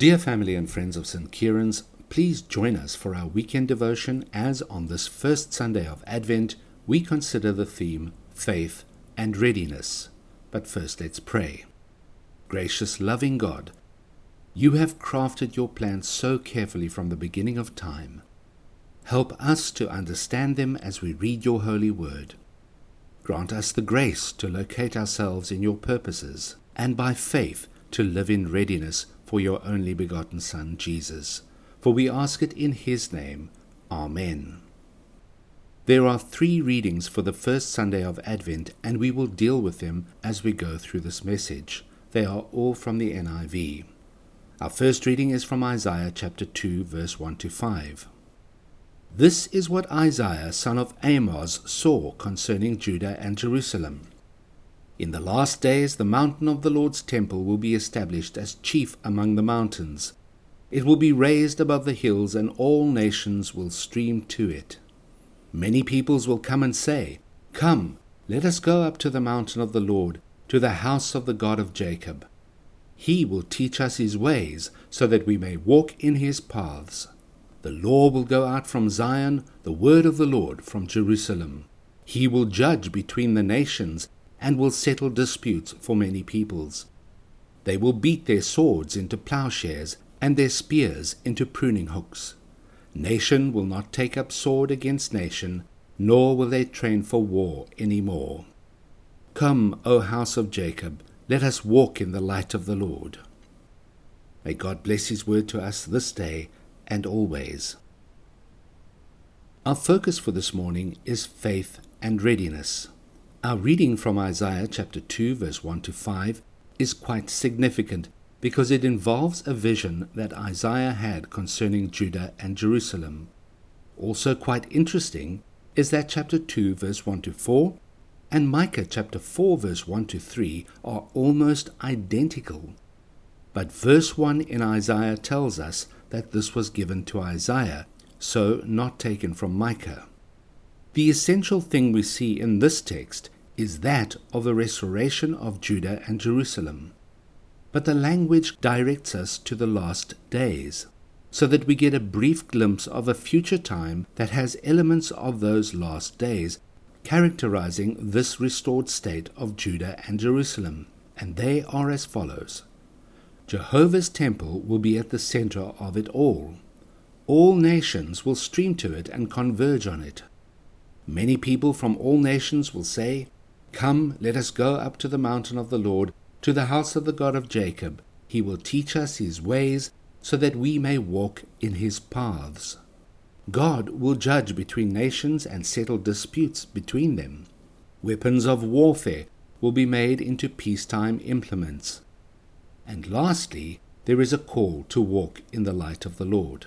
Dear family and friends of St. Kieran's, please join us for our weekend devotion as on this first Sunday of Advent we consider the theme Faith and Readiness. But first let's pray. Gracious, loving God, you have crafted your plans so carefully from the beginning of time. Help us to understand them as we read your holy word. Grant us the grace to locate ourselves in your purposes, and by faith to live in readiness for your only begotten Son, Jesus. For we ask it in his name. Amen. There are 3 readings for the first Sunday of Advent, and we will deal with them as we go through this message. They are all from the NIV. Our first reading is from Isaiah chapter 2, verse 1 to 5. This is what Isaiah, son of Amos, saw concerning Judah and Jerusalem. In the last days the mountain of the Lord's temple will be established as chief among the mountains. It will be raised above the hills, and all nations will stream to it. Many peoples will come and say, Come, let us go up to the mountain of the Lord, to the house of the God of Jacob. He will teach us his ways, so that we may walk in his paths. The law will go out from Zion, the word of the Lord from Jerusalem. He will judge between the nations, and will settle disputes for many peoples. They will beat their swords into plowshares, and their spears into pruning hooks. Nation will not take up sword against nation, nor will they train for war any more. Come, O house of Jacob, let us walk in the light of the Lord. May God bless his word to us this day and always. Our focus for this morning is faith and readiness. Our reading from Isaiah chapter 2 verse 1 to 5 is quite significant because it involves a vision that Isaiah had concerning Judah and Jerusalem. Also quite interesting is that chapter 2 verse 1 to 4 and Micah chapter 4 verse 1 to 3 are almost identical. But verse 1 in Isaiah tells us that this was given to Isaiah, so not taken from Micah. The essential thing we see in this text is that of the restoration of Judah and Jerusalem. But the language directs us to the last days, so that we get a brief glimpse of a future time that has elements of those last days, characterizing this restored state of Judah and Jerusalem, and they are as follows. Jehovah's temple will be at the center of it all. All nations will stream to it and converge on it. Many people from all nations will say, Come, let us go up to the mountain of the Lord, to the house of the God of Jacob. He will teach us his ways, so that we may walk in his paths. God will judge between nations and settle disputes between them. Weapons of warfare will be made into peacetime implements. And lastly, there is a call to walk in the light of the Lord.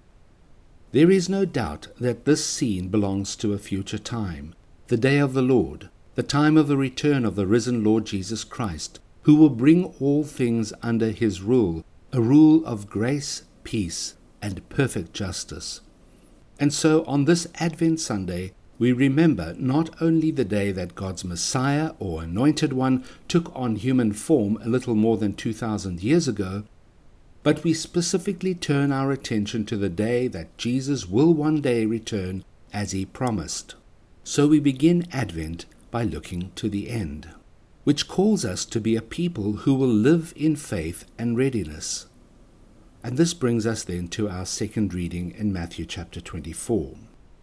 There is no doubt that this scene belongs to a future time, the day of the Lord, the time of the return of the risen Lord Jesus Christ, who will bring all things under his rule, a rule of grace, peace, and perfect justice. And so on this Advent Sunday, we remember not only the day that God's Messiah or Anointed One took on human form a little more than 2,000 years ago, but we specifically turn our attention to the day that Jesus will one day return as he promised. So we begin Advent by looking to the end, which calls us to be a people who will live in faith and readiness. And this brings us then to our second reading in Matthew chapter 24.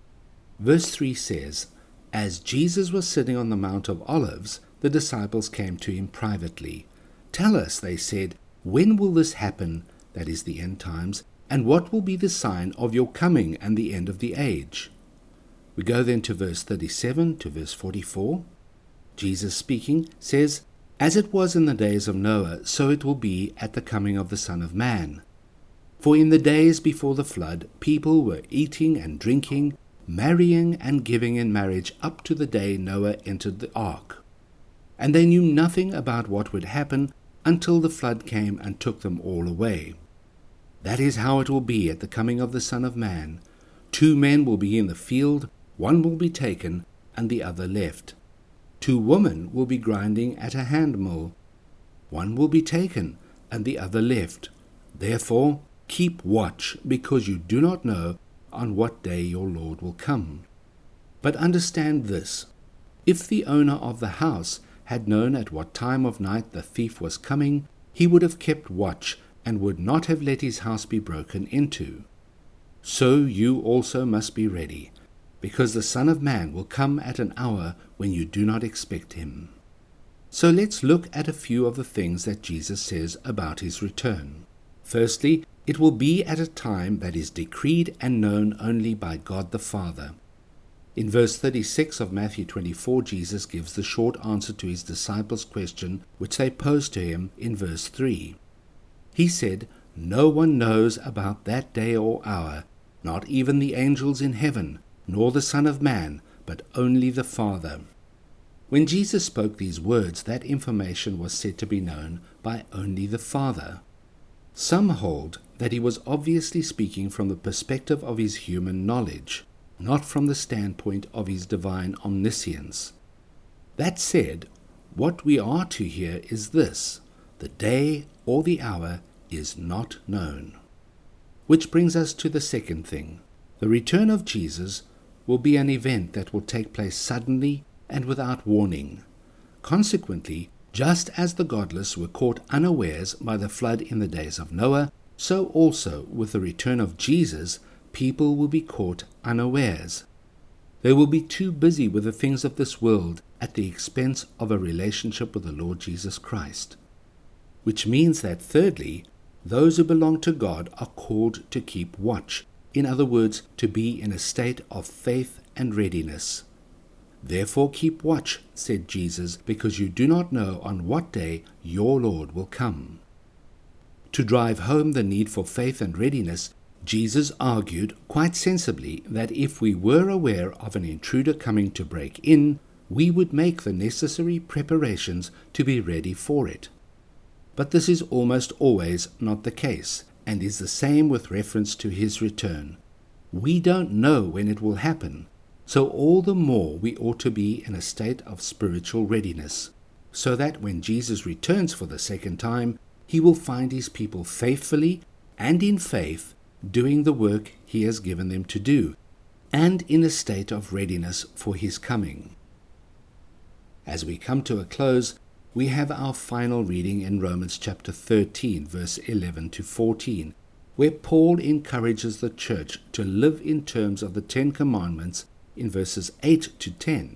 Verse 3 says, As Jesus was sitting on the Mount of Olives, the disciples came to him privately. Tell us, they said, when will this happen, that is the end times, and what will be the sign of your coming and the end of the age? We go then to verse 37 to verse 44. Jesus speaking says, As it was in the days of Noah, so it will be at the coming of the Son of Man. For in the days before the flood, people were eating and drinking, marrying and giving in marriage up to the day Noah entered the ark. And they knew nothing about what would happen until the flood came and took them all away. That is how it will be at the coming of the Son of Man. 2 men will be in the field, one will be taken, and the other left. 2 women will be grinding at a handmill. One will be taken, and the other left. Therefore, keep watch, because you do not know on what day your Lord will come. But understand this: if the owner of the house had known at what time of night the thief was coming, he would have kept watch and would not have let his house be broken into. So you also must be ready, because the Son of Man will come at an hour when you do not expect him. So let's look at a few of the things that Jesus says about his return. Firstly, it will be at a time that is decreed and known only by God the Father. In verse 36 of Matthew 24, Jesus gives the short answer to his disciples' question, which they posed to him in verse 3. He said, "No one knows about that day or hour, not even the angels in heaven, nor the Son of Man, but only the Father." When Jesus spoke these words, that information was said to be known by only the Father. Some hold that he was obviously speaking from the perspective of his human knowledge, not from the standpoint of his divine omniscience. That said, what we are to hear is this: the day or the hour is not known. Which brings us to the second thing. The return of Jesus will be an event that will take place suddenly and without warning. Consequently, just as the godless were caught unawares by the flood in the days of Noah, so also with the return of Jesus, people will be caught unawares. They will be too busy with the things of this world at the expense of a relationship with the Lord Jesus Christ. Which means that, thirdly, those who belong to God are called to keep watch, in other words, to be in a state of faith and readiness. "Therefore keep watch," said Jesus, "because you do not know on what day your Lord will come." To drive home the need for faith and readiness, Jesus argued quite sensibly that if we were aware of an intruder coming to break in, we would make the necessary preparations to be ready for it. But this is almost always not the case, and is the same with reference to his return. We don't know when it will happen, so all the more we ought to be in a state of spiritual readiness, so that when Jesus returns for the second time, he will find his people faithfully and in faith doing the work he has given them to do, and in a state of readiness for his coming. As we come to a close, we have our final reading in Romans chapter 13, verse 11 to 14, where Paul encourages the church to live in terms of the 10 Commandments in verses 8 to 10.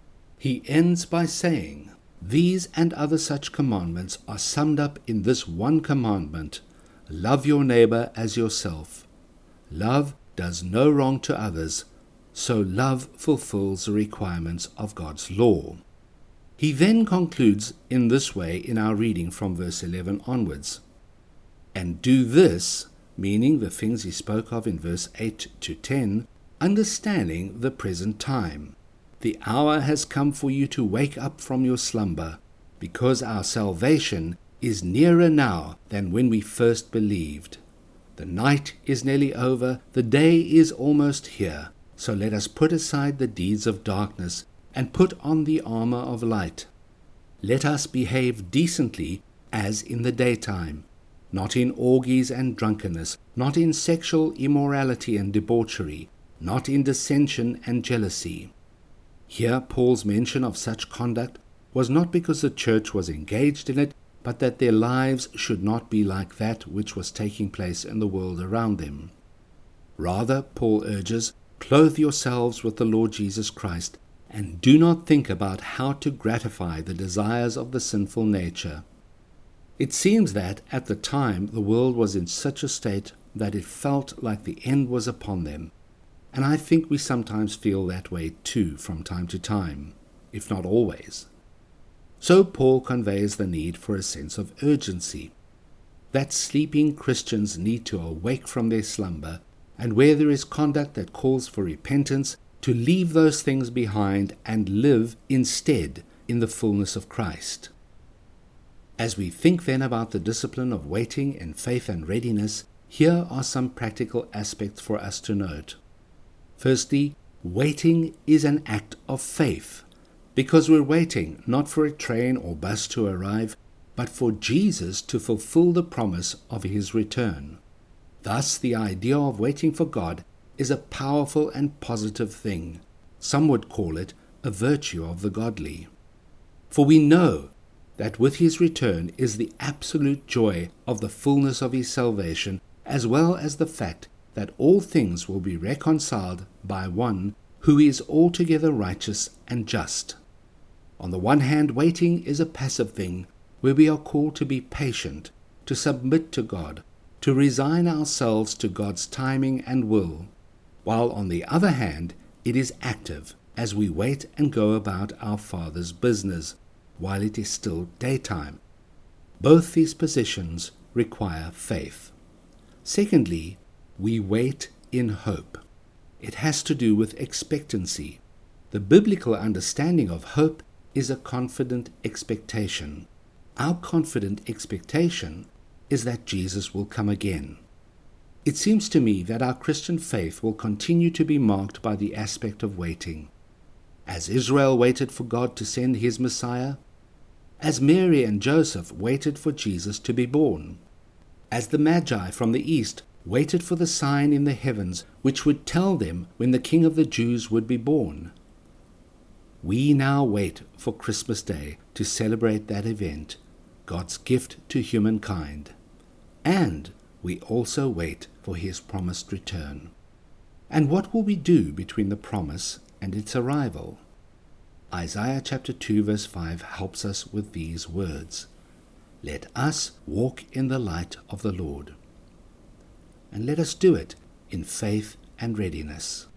He ends by saying, "These and other such commandments are summed up in this one commandment: love your neighbor as yourself. Love does no wrong to others, so love fulfills the requirements of God's law." He then concludes in this way in our reading from verse 11 onwards. "And do this," meaning the things he spoke of in verse 8 to 10, "understanding the present time. The hour has come for you to wake up from your slumber, because our salvation is nearer now than when we first believed. The night is nearly over, the day is almost here, so let us put aside the deeds of darkness and put on the armor of light. Let us behave decently as in the daytime, not in orgies and drunkenness, not in sexual immorality and debauchery, not in dissension and jealousy." Here Paul's mention of such conduct was not because the church was engaged in it, but that their lives should not be like that which was taking place in the world around them. Rather, Paul urges, clothe yourselves with the Lord Jesus Christ, and do not think about how to gratify the desires of the sinful nature. It seems that at the time the world was in such a state that it felt like the end was upon them. And I think we sometimes feel that way too from time to time, if not always. So Paul conveys the need for a sense of urgency, that sleeping Christians need to awake from their slumber, and where there is conduct that calls for repentance, to leave those things behind and live instead in the fullness of Christ. As we think then about the discipline of waiting in faith and readiness, here are some practical aspects for us to note. Firstly, waiting is an act of faith, because we're waiting not for a train or bus to arrive, but for Jesus to fulfill the promise of his return. Thus, the idea of waiting for God is a powerful and positive thing. Some would call it a virtue of the godly. For we know that with his return is the absolute joy of the fullness of his salvation, as well as the fact that all things will be reconciled by one who is altogether righteous and just. On the one hand, waiting is a passive thing, where we are called to be patient, to submit to God, to resign ourselves to God's timing and will, while on the other hand, it is active, as we wait and go about our Father's business, while it is still daytime. Both these positions require faith. Secondly, we wait in hope. It has to do with expectancy. The biblical understanding of hope is a confident expectation. Our confident expectation is that Jesus will come again. It seems to me that our Christian faith will continue to be marked by the aspect of waiting. As Israel waited for God to send his Messiah, as Mary and Joseph waited for Jesus to be born, as the Magi from the east waited for the sign in the heavens which would tell them when the King of the Jews would be born. We now wait for Christmas Day to celebrate that event, God's gift to humankind. And we also wait for his promised return. And what will we do between the promise and its arrival? Isaiah chapter 2 verse 5 helps us with these words. Let us walk in the light of the Lord. And let us do it in faith and readiness.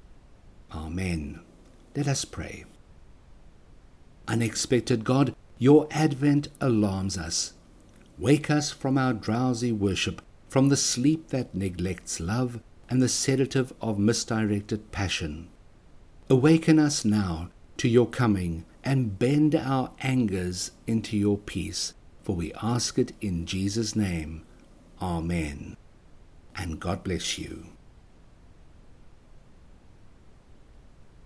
Amen. Let us pray. Unexpected God, your advent alarms us. Wake us from our drowsy worship, from the sleep that neglects love and the sedative of misdirected passion. Awaken us now to your coming and bend our angers into your peace, for we ask it in Jesus' name. Amen. And God bless you.